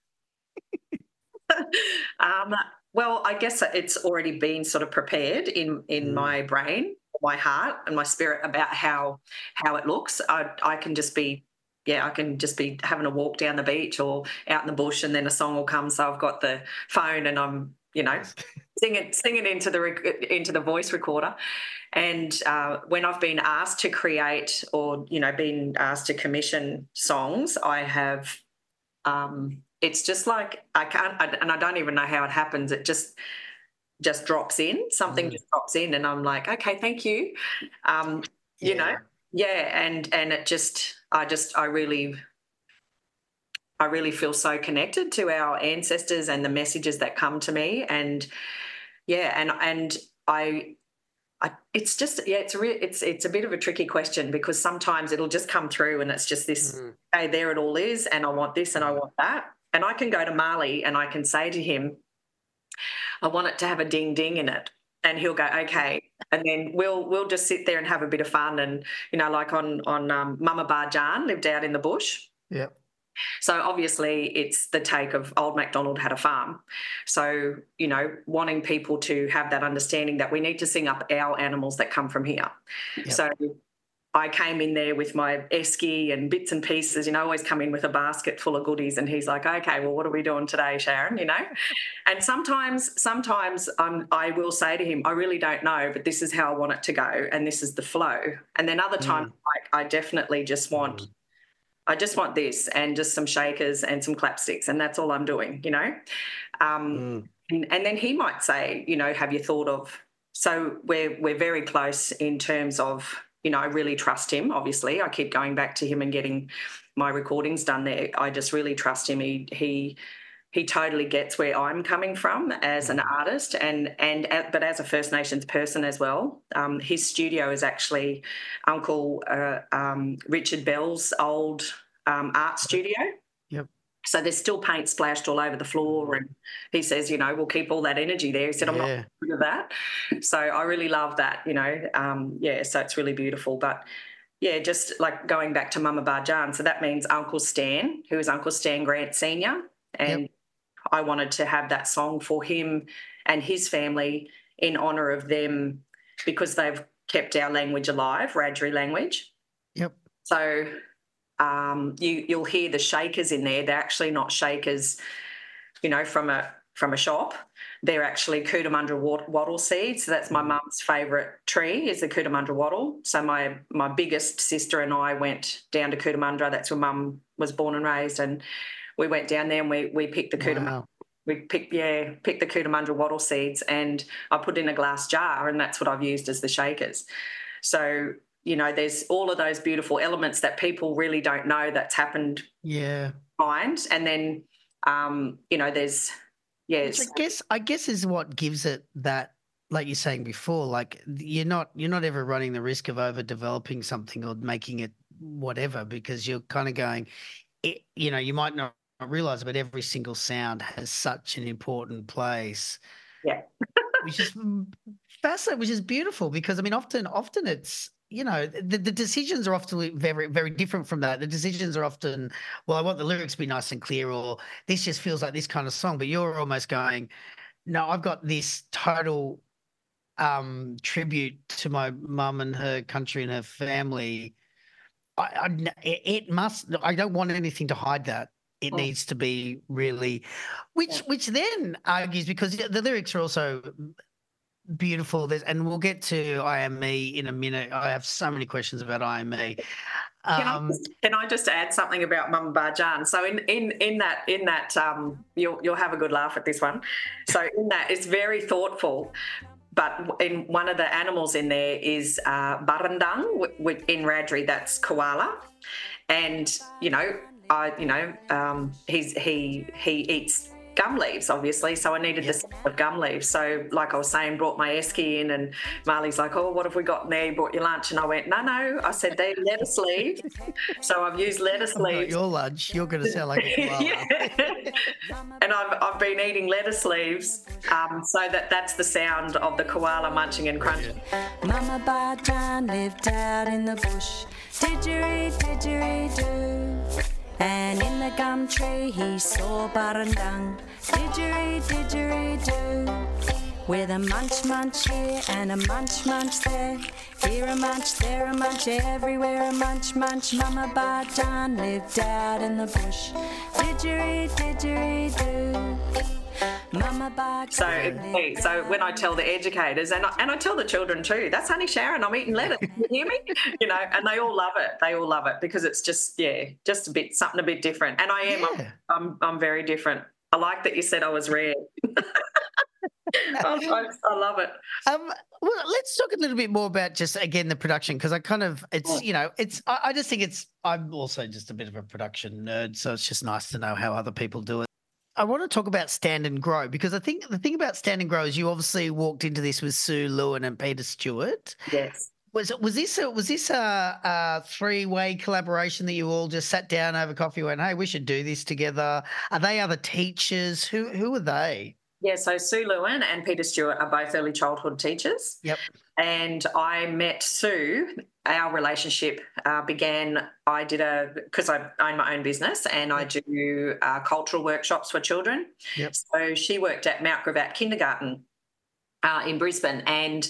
um, well, I guess it's already been sort of prepared in in mm. my brain, my heart, and my spirit about how how it looks. I I can just be yeah, I can just be having a walk down the beach or out in the bush, and then a song will come. So I've got the phone and I'm you know singing singing into the into the voice recorder. And uh, when I've been asked to create or, you know, been asked to commission songs, I have, um, it's just like I can't, I, and I don't even know how it happens. It just, just drops in, something mm. just drops in and I'm like, okay, thank you. Um, yeah. You know, yeah. And, and it just, I just, I really, I really feel so connected to our ancestors and the messages that come to me. And yeah, and, and I, I, it's just yeah, it's a re- it's it's a bit of a tricky question because sometimes it'll just come through and it's just this, mm. hey, there it all is, and I want this and I want that, and I can go to Marley and I can say to him, I want it to have a ding ding in it, and he'll go okay, and then we'll we'll just sit there and have a bit of fun, and you know, like on on um, Mama Barjan lived out in the bush. Yeah. So obviously it's the take of Old MacDonald had a farm. So, you know, wanting people to have that understanding that we need to sing up our animals that come from here. Yep. So I came in there with my esky and bits and pieces, you know, I always come in with a basket full of goodies and he's like, okay, well, what are we doing today, Sharon, you know? And sometimes, sometimes um, I will say to him, I really don't know, but this is how I want it to go and this is the flow. And then other times, mm. like, I definitely just want... Mm. I just want this and just some shakers and some clapsticks and that's all I'm doing, you know. Um, mm. and, and then he might say, you know, have you thought of... So we're we're very close in terms of, you know, I really trust him, obviously. I keep going back to him and getting my recordings done there. I just really trust him. He he he totally gets where I'm coming from as an artist and, and but as a First Nations person as well. Um, his studio is actually Uncle uh, um, Richard Bell's old um, art studio. Yep. So there's still paint splashed all over the floor and he says, you know, we'll keep all that energy there. He said, I'm yeah. not good at that. So I really love that, you know. Um, yeah, so it's really beautiful. But, yeah, just like going back to Mama Barjan, so that means Uncle Stan, who is Uncle Stan Grant Senior, and yep. I wanted to have that song for him and his family in honour of them because they've kept our language alive, Wiradjuri language. Yep. So um, you, you'll hear the shakers in there. They're actually not shakers, you know, from a from a shop. They're actually Cootamundra wattle seeds. So that's my mum's favourite tree is the Cootamundra wattle. So my my biggest sister and I went down to Cootamundra. That's where mum was born and raised, and we went down there and we we picked the Cootamundra. Wow. We picked yeah picked the Cootamundra wattle seeds and I put in a glass jar and that's what I've used as the shakers. So you know, there's all of those beautiful elements that people really don't know that's happened. Yeah. Behind, and then um, you know, there's yeah. Which I guess I guess is what gives it that. Like you're saying before, like you're not you're not ever running the risk of overdeveloping something or making it whatever because you're kind of going. It, you know, you might not realise it, but every single sound has such an important place. Yeah. Which is fascinating, which is beautiful because, I mean, often often it's, you know, the, the decisions are often very, very different from that. The decisions are often, well, I want the lyrics to be nice and clear or this just feels like this kind of song, but you're almost going, no, I've got this total um, tribute to my mum and her country and her family. I, I, it must. I don't want anything to hide that. It oh. needs to be really, which yeah. which then argues because the lyrics are also beautiful. There's, and we'll get to I Am Me in a minute. I have so many questions about I Am Me. Can, um, I just, can I just add something about Mama Barjan? So in in in that in that um, you'll you'll have a good laugh at this one. So in that, it's very thoughtful. but in one of the animals in there is uh, barandang, w- w- in Radri, that's koala. And, you know, I, you know, um, he's, he, he eats gum leaves, obviously, so I needed yep. the sound of gum leaves. So, like I was saying, brought my esky in, and Marley's like, oh, what have we got in there? You brought your lunch. And I went, no, no. I said, they're lettuce leaves. So I've used lettuce leaves. Your lunch, you're going to sound like a koala. Yeah. And I've, I've been eating lettuce leaves, um, so that that's the sound of the koala munching and crunching. Mama Bajan lived out in the bush. Didgeridoo, didgeridoo. And in the gum tree he saw barandang. Didgeridoo, didgeridoo. With a munch munch here and a munch munch there. Here a munch, there a munch, everywhere a munch munch. Mama Bajan lived out in the bush. Didgeridoo, didgeridoo. Mama Bajan. So, so when I tell the educators, and I, and I tell the children too, that's Honey Sharon, I'm eating lettuce. You hear me? You know, and they all love it. They all love it because it's just, yeah, just a bit, something a bit different. And I am, yeah. I'm, I'm, I'm very different. I like that you said I was rare. I, I, I love it. Um, well, let's talk a little bit more about just, again, the production, because I kind of, it's, you know, it's, I, I just think it's, I'm also just a bit of a production nerd, so it's just nice to know how other people do it. I want to talk about Stand and Grow, because I think the thing about Stand and Grow is you obviously walked into this with Sue Lewin and Peter Stewart. Yes. Was was this a, was this a, a three-way collaboration that you all just sat down over coffee and went, hey, we should do this together? Are they other teachers? Who who are they? Yeah, so Sue Lewin and Peter Stewart are both early childhood teachers. Yep. And I met Sue. Our relationship uh, began, I did a, because I own my own business and I do uh, cultural workshops for children. Yep. So she worked at Mount Gravatt Kindergarten uh, in Brisbane, and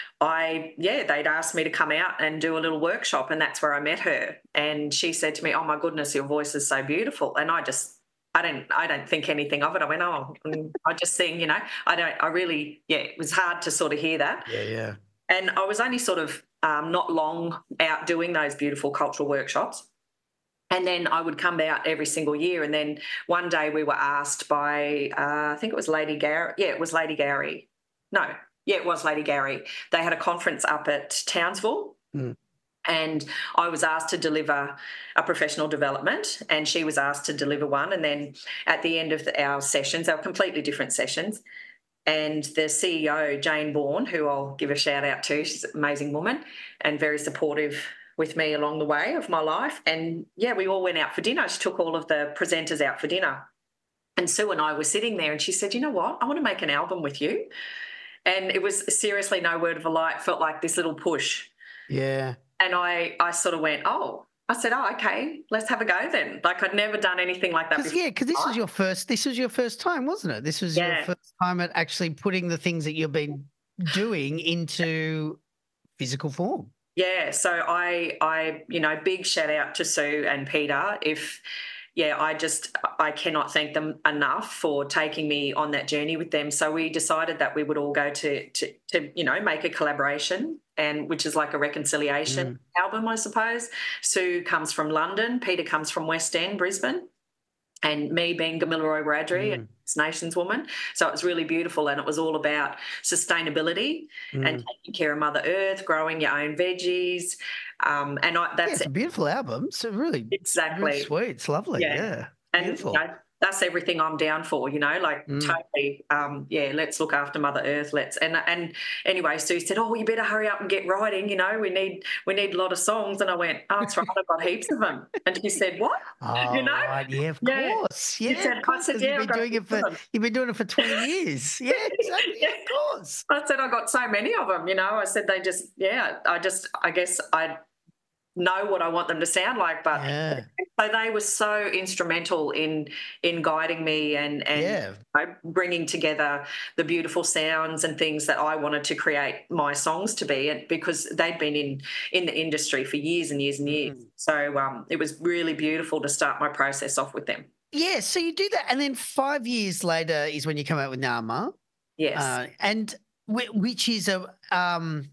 I, yeah, they'd asked me to come out and do a little workshop, and that's where I met her. And she said to me, oh, my goodness, your voice is so beautiful. And I just, I don't, I don't think anything of it. I went, oh, I just sing, you know. I don't, I really, yeah, it was hard to sort of hear that. Yeah, yeah. And I was only sort of um, not long out doing those beautiful cultural workshops. And then I would come out every single year. And then one day we were asked by, uh, I think it was Lady Gary. Yeah, it was Lady Gary. No, yeah, it was Lady Gary. They had a conference up at Townsville. Mm. And I was asked to deliver a professional development, and she was asked to deliver one. And then at the end of the, our sessions, they were completely different sessions, and the C E O, Jane Bourne, who I'll give a shout out to, she's an amazing woman and very supportive with me along the way of my life. And, yeah, we all went out for dinner. She took all of the presenters out for dinner. And Sue and I were sitting there, and she said, you know what, I want to make an album with you. And it was seriously, no word of a lie, it felt like this little push. Yeah. And I, I sort of went, oh, I said, oh, okay, let's have a go then. Like, I'd never done anything like that before. Yeah, because this was your first, this was your first time, wasn't it? This was yeah. your first time at actually putting the things that you've been doing into physical form. Yeah, so I, I, you know, big shout out to Sue and Peter. If, yeah, I just, I cannot thank them enough for taking me on that journey with them. So we decided that we would all go to, to, to you know, make a collaboration, and which is like a reconciliation mm. album, I suppose. Sue comes from London, Peter comes from West End, Brisbane, and me being Gamilaroi Wiradjuri, mm. a First Nations woman. So it was really beautiful, and it was all about sustainability mm. and taking care of Mother Earth, growing your own veggies. Um, and I, that's yeah, it's a beautiful album. It's really, exactly. really sweet. It's lovely, yeah. yeah. And beautiful. You know, that's everything I'm down for, you know, like mm. totally, um, yeah, let's look after Mother Earth, let's, and and anyway, Sue said, oh, you better hurry up and get writing, you know, we need we need a lot of songs. And I went, oh, that's right, I've got heaps of them. And she said, what? Oh, you know? right, yeah, of yeah. course. Yeah, said, of course, I said, yeah, you've been doing it for, you've been doing it for twenty years. Yeah, exactly, yeah, of course. I said, I got so many of them, you know, I said, they just, yeah, I just, I guess I know what I want them to sound like, but yeah. so they were so instrumental in in guiding me and and yeah. you know, bringing together the beautiful sounds and things that I wanted to create my songs to be, and because they'd been in in the industry for years and years and years. Mm. So um, it was really beautiful to start my process off with them. Yeah, so you do that, and then five years later is when you come out with Nama. Yes, uh, and which is a um.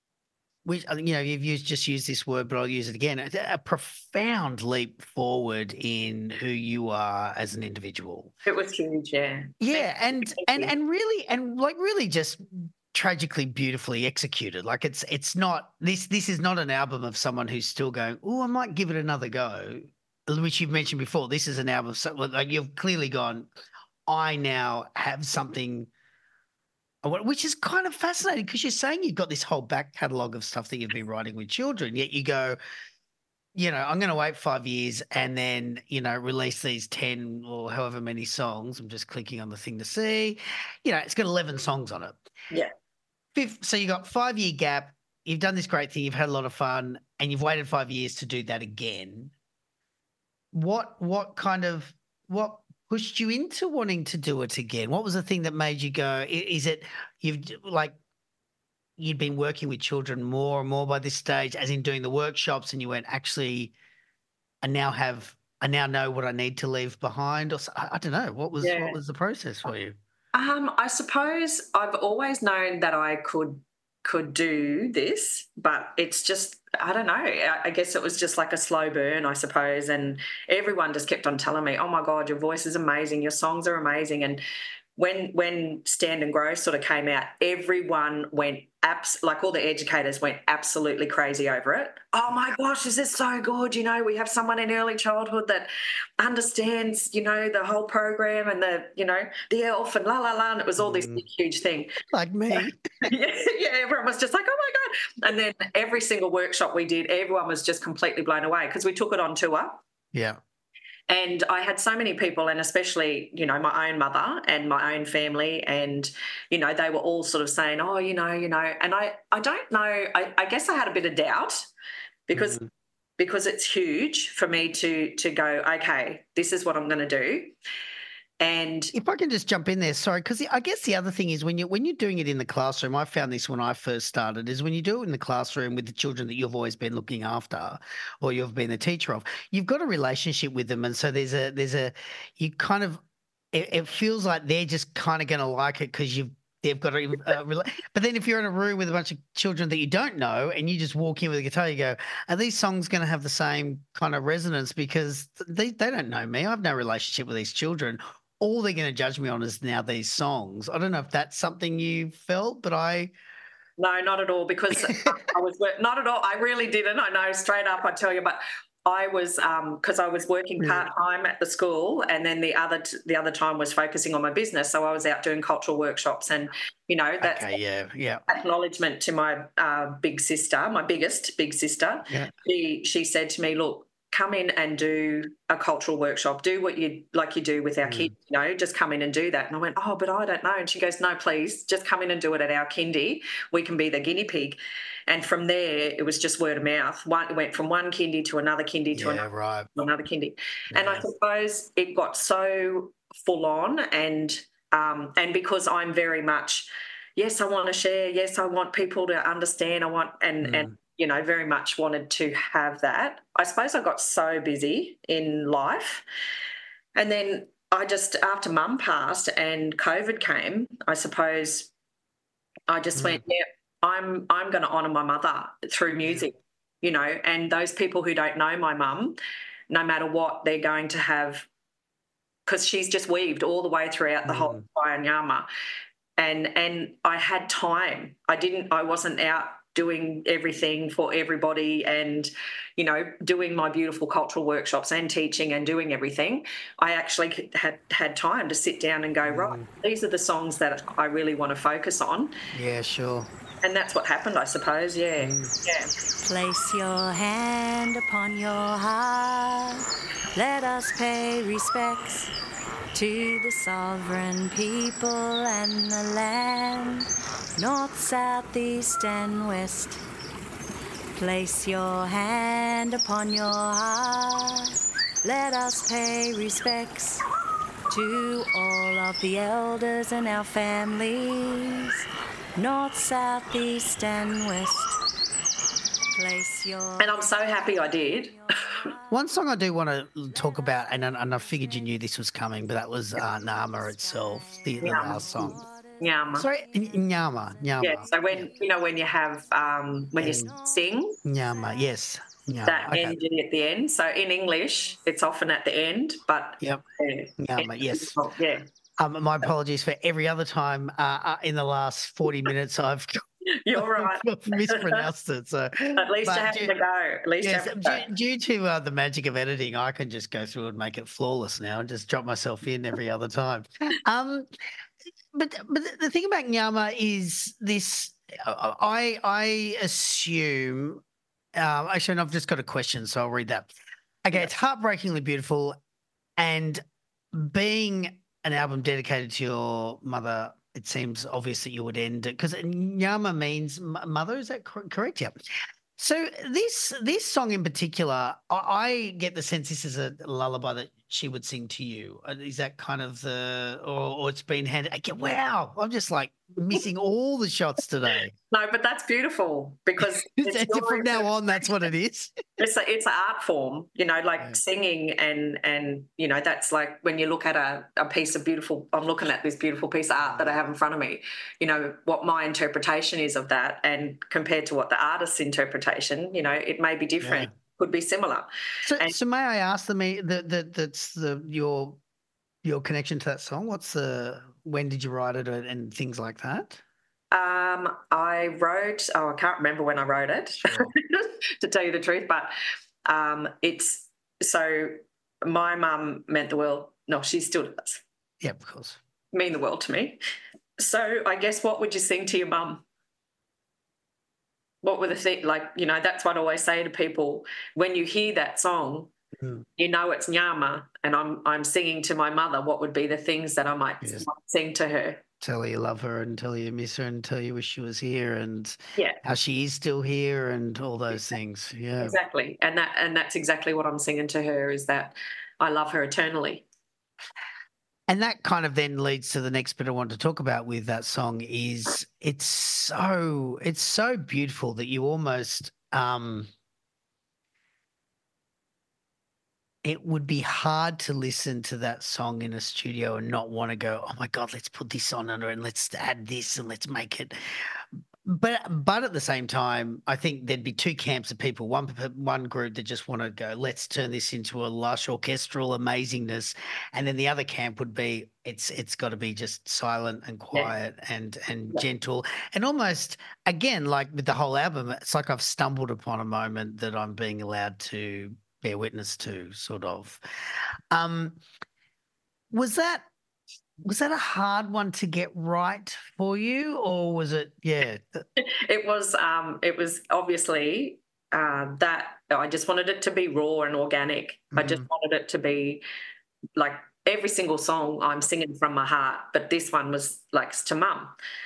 Which, you know, you've used, just used this word, but I'll use it again. A, a profound leap forward in who you are as an individual. It was huge, yeah. Yeah, and and and really, and like really, just tragically beautifully executed. Like it's it's not this this is not an album of someone who's still going, oh, I might give it another go, which you've mentioned before. This is an album of so, like you've clearly gone, I now have something, which is kind of fascinating because you're saying you've got this whole back catalogue of stuff that you've been writing with children, yet you go, you know, I'm going to wait five years and then, you know, release these ten or however many songs. I'm just clicking on the thing to see. You know, it's got eleven songs on it. Yeah. Fifth, so you got five-year gap. You've done this great thing. You've had a lot of fun and you've waited five years to do that again. What what kind of – what pushed you into wanting to do it again? What was the thing that made you go – is it you've like – you'd been working with children more and more by this stage, as in doing the workshops, and you went, actually, I now have, I now know what I need to leave behind, or I, I don't know. What was Yeah. what was the process for you? Um, I suppose I've always known that I could could do this, but it's just, I don't know. I, I guess it was just like a slow burn, I suppose, and everyone just kept on telling me, oh my God, your voice is amazing, your songs are amazing, and when when Stand and Grow sort of came out, everyone went abs- like all the educators went absolutely crazy over it. Oh my gosh, this is so good. You know, we have someone in early childhood that understands, you know, the whole program and the, you know, the elf and la la la. And it was all this big, huge thing. Like me. yeah, yeah, everyone was just like, oh my God. And then every single workshop we did, everyone was just completely blown away because we took it on tour. Yeah. And I had so many people, and especially, you know, my own mother and my own family, and, you know, they were all sort of saying, oh, you know, you know, and I, I don't know, I, I guess I had a bit of doubt because, mm. because it's huge for me to, to go, okay, this is what I'm going to do. And if I can just jump in there, sorry, because I guess the other thing is when you when you're doing it in the classroom, I found this when I first started, is when you do it in the classroom with the children that you've always been looking after, or you've been the teacher of, you've got a relationship with them, and so there's a there's a you kind of it, it feels like they're just kind of going to like it because you've they've got a, a but then if you're in a room with a bunch of children that you don't know and you just walk in with a guitar, you go, are these songs going to have the same kind of resonance because they they don't know me, I have no relationship with these children. All they're going to judge me on is now these songs. I don't know if that's something you felt, but I... No, not at all, because I was... Not at all. I really didn't. I know, straight up, I tell you, but I was... Because um, I was working part-time at the school, and then the other t- the other time was focusing on my business, so I was out doing cultural workshops, and, you know, that's okay, yeah, yeah. acknowledgement to my uh, big sister, my biggest big sister. Yeah. She, she said to me, look, come in and do a cultural workshop, do what you like you do with our mm. kids, you know, just come in and do that. And I went, oh, but I don't know. And she goes, no, please, just come in and do it at our kindy. We can be the guinea pig. And from there, it was just word of mouth. One, it went from one kindy to another kindy to yeah, another, right. to another kindy. Yeah. And I suppose it got so full on, and um, and because I'm very much, yes, I want to share. Yes, I want people to understand. I want, and mm. and you know, very much wanted to have that. I suppose I got so busy in life. And then I just, after Mum passed and COVID came, I suppose I just mm. went, yeah, I'm I'm going to honour my mother through music, you know, and those people who don't know my mum, no matter what, they're going to have, because she's just weaved all the way throughout the mm. whole Waianyama. And, and I had time. I didn't, I wasn't out doing everything for everybody and, you know, doing my beautiful cultural workshops and teaching and doing everything. I actually had had time to sit down and go, mm. right, these are the songs that I really want to focus on. Yeah, sure. And that's what happened, I suppose, yeah. Mm. yeah. Place your hand upon your heart. Let us pay respects to the sovereign people and the land, north, south, east and west. Place your hand upon your heart. Let us pay respects to all of the elders in our families, north, south, east and west. Place your... And I'm so happy I did. One song I do want to talk about, and, and I figured you knew this was coming, but that was uh, Nama itself, the, the last song. Nyama. Sorry, Nyama. Nyama. Yeah, so when, you know, when you have, um, when and you sing. Nyama, yes. Nyama. That okay. ending at the end. So in English, it's often at the end, but. Yep. Yeah. Nyama, yes. Yeah. Um, my apologies for every other time uh, uh, in the last forty minutes I've You're right. mispronounced it. So At least but I due, having to go. At least yes, having to due, go. due to uh, the magic of editing, I can just go through and make it flawless now and just drop myself in every other time. Um, but but the thing about Nyama is this. uh, I I assume. Um, actually, and I've just got a question, so I'll read that. Okay, Yeah. it's heartbreakingly beautiful, and being an album dedicated to your mother, it seems obvious that you would end it because Nyama means m- mother. Is that cor- correct? Yeah. So this this song in particular, I, I get the sense this is a lullaby that she would sing to you. Uh, Is that kind of the, or, or it's been handed? Okay, wow, I'm just like missing all the shots today. No, but that's beautiful because it's your From now on, that's what it is. It's a, it's an art form, you know, like Yeah. singing and and you know that's like when you look at a, a piece of beautiful. I'm looking at this beautiful piece of art that I have in front of me. You know what my interpretation is of that, and compared to what the artist's interpretation, you know, it may be different, Yeah. could be similar. So, And- so may I ask the me that that that's the your your connection to that song? What's the when did you write it and, and things like that? Um, I wrote. Oh, I can't remember when I wrote it, Sure. to tell you the truth. But um, it's so my mum meant the world. No, she still does Yeah, of course. mean the world to me. So I guess what would you sing to your mum? What were the things like? You know, that's what I always say to people when you hear that song. Mm. You know it's Nyama, and I'm I'm singing to my mother. What would be the things that I might Yes. sing to her? Tell her you love her and tell her you miss her and tell you wish she was here and Yeah. how she is still here and all those things. Yeah. Exactly, and that and that's exactly what I'm singing to her is that I love her eternally. And that kind of then leads to the next bit I want to talk about with that song is it's so it's so beautiful that you almost um it would be hard to listen to that song in a studio and not want to go, oh my God, let's put this on under it and let's add this and let's make it. But but at the same time, I think there'd be two camps of people. One one group that just want to go, let's turn this into a lush orchestral amazingness, and then the other camp would be, it's it's got to be just silent and quiet yeah. and and yeah. gentle, and almost again like with the whole album, it's like I've stumbled upon a moment that I'm being allowed to bear witness to, sort of. Um, was that? Was that a hard one to get right for you, or was it? Yeah, it was. Um, it was obviously uh, that I just wanted it to be raw and organic. Mm-hmm. I just wanted it to be like every single song I'm singing from my heart, but this one was like to mum.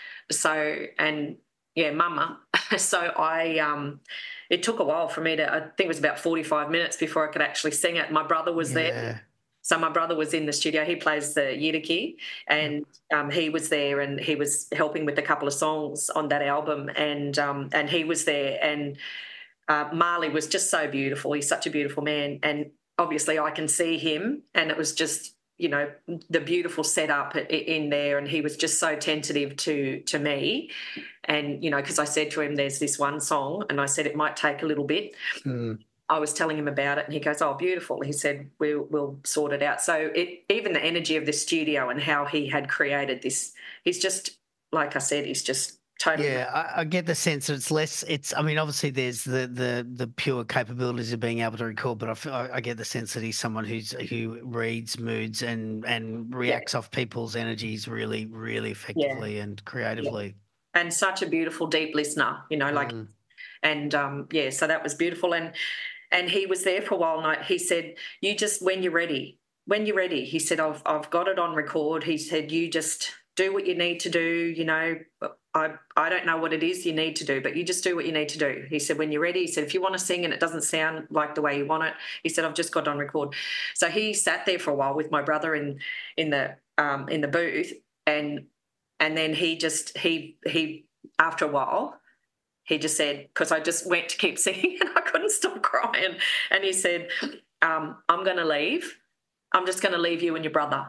So and yeah, mama. So I um, it took a while for me to. I think it was about forty-five minutes before I could actually sing it. My brother was yeah. there. So my brother was in the studio. He plays the yidaki, and um, he was there, and he was helping with a couple of songs on that album, and um, and he was there. And uh, Marley was just so beautiful. He's such a beautiful man, and obviously I can see him, and it was just you know the beautiful setup in there, and he was just so tentative to to me, and you know because I said to him, "There's this one song," and I said it might take a little bit. Mm. I was telling him about it and he goes, oh, beautiful. He said, we'll, we'll sort it out. So it, even the energy of the studio and how he had created this, he's just, like I said, he's just totally. Yeah, I, I get the sense that it's less, it's, I mean, obviously there's the the the pure capabilities of being able to record, but I, I get the sense that he's someone who's who reads moods and, and reacts yeah. off people's energies really, really effectively yeah. and creatively. Yeah. And such a beautiful, deep listener, you know, like, mm. and um, yeah, so that was beautiful. And, And he was there for a while. Night. He said, you just, when you're ready, when you're ready, he said, I've, I've got it on record. He said, you just do what you need to do. You know, I, I don't know what it is you need to do, but you just do what you need to do. He said, when you're ready, he said, if you want to sing and it doesn't sound like the way you want it, he said, I've just got it on record. So he sat there for a while with my brother in, in the, um, in the booth. And, and then he just, he, he, after a while, he just said, because I just went to keep singing and I couldn't stop crying. And he said, um, I'm going to leave. I'm just going to leave you and your brother.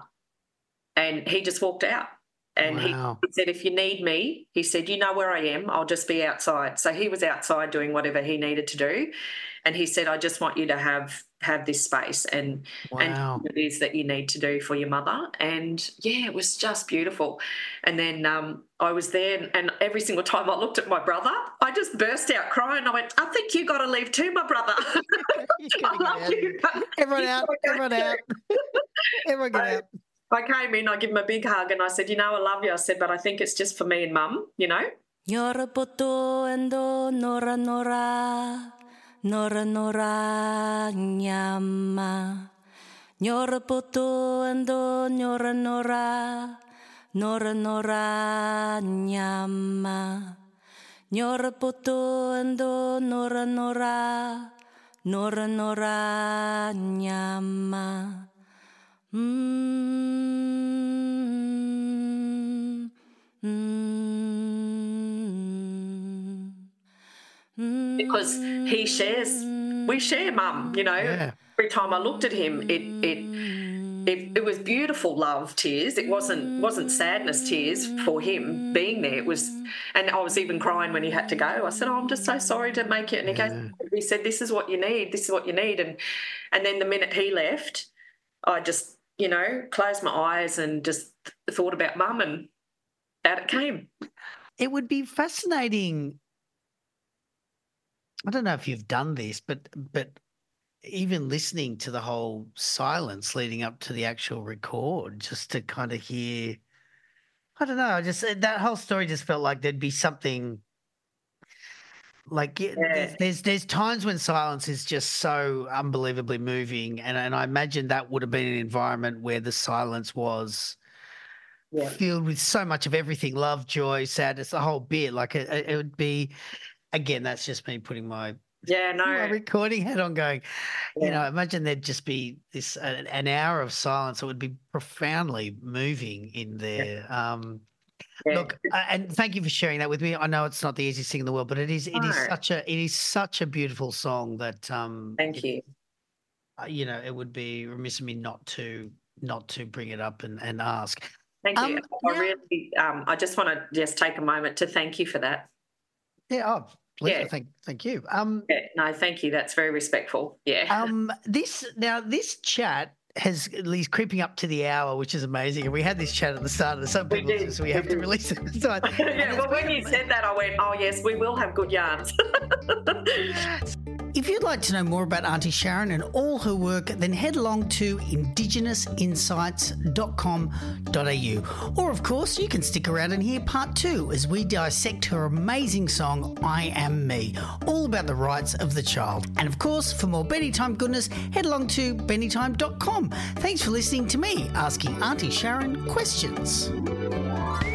And he just walked out. And wow. he, he said, if you need me, he said, you know where I am. I'll just be outside. So he was outside doing whatever he needed to do. and he said, I just want you to have have this space and Wow. and what it is that you need to do for your mother. And yeah, it was just beautiful. And then um, I was there, and every single time I looked at my brother, I just burst out crying. I went, I think you got to leave too, my brother. I love you. Everyone out, everyone out. Everyone get out. I came in, I give him a big hug, and I said, you know, I love you. I said, but I think it's just for me and Mum, you know. Nyora poto endo nora nora, nora nora nyama. Nyora poto endo nora nora, nora nora nyama. Nyora poto endo nora nora, nora nora nyama. Mm, mm, mm, because he shares, we share, Mum, you know. Yeah. Every time I looked at him, it it it, it was beautiful love tears. It wasn't wasn't sadness tears for him being there. It was, and I was even crying when he had to go. I said, oh, I'm just so sorry to make it. And he Yeah. goes, he said, this is what you need. This is what you need. And and then the minute he left, I just, you know, closed my eyes and just thought about Mum, and out it came. It would be fascinating. I don't know if you've done this, but but even listening to the whole silence leading up to the actual record, just to kind of hear, I don't know, I just that whole story just felt like there'd be something like yeah, Yeah. there's, there's there's times when silence is just so unbelievably moving, and and I imagine that would have been an environment where the silence was Yeah. filled with so much of everything, love, joy, sadness, the whole bit. Like it, it it would be, again, that's just me putting my Yeah, no. my recording hat on going, you Yeah. know, imagine there'd just be this an, an hour of silence. It would be profoundly moving in there. Um, Yeah. Look, uh, and thank you for sharing that with me. I know it's not the easiest thing in the world, but it is. It is No. such a. It is such a beautiful song that. Um, Thank it- you. uh, You know, it would be remiss of me not to not to bring it up and, and ask. Thank you. Um, I now- really, um, I just want to just take a moment to thank you for that. Yeah. Oh, pleasure. Yeah. Thank. Thank you. Um. Yeah, no, thank you. That's very respectful. Yeah. Um, this now this chat has at least creeping up to the hour, which is amazing. And we had this chat at the start of the some We people did, just we we have to did. release it. So, and yeah, it's well, when been- you said that, I went, oh, yes, we will have good yarns. If you'd like to know more about Auntie Sharon and all her work, then head along to indigenous insights dot com dot a u. Or, of course, you can stick around and hear part two as we dissect her amazing song, I Am Me, all about the rights of the child. And, of course, for more Benny Time goodness, head along to benny time dot com. Thanks for listening to me asking Auntie Sharon questions.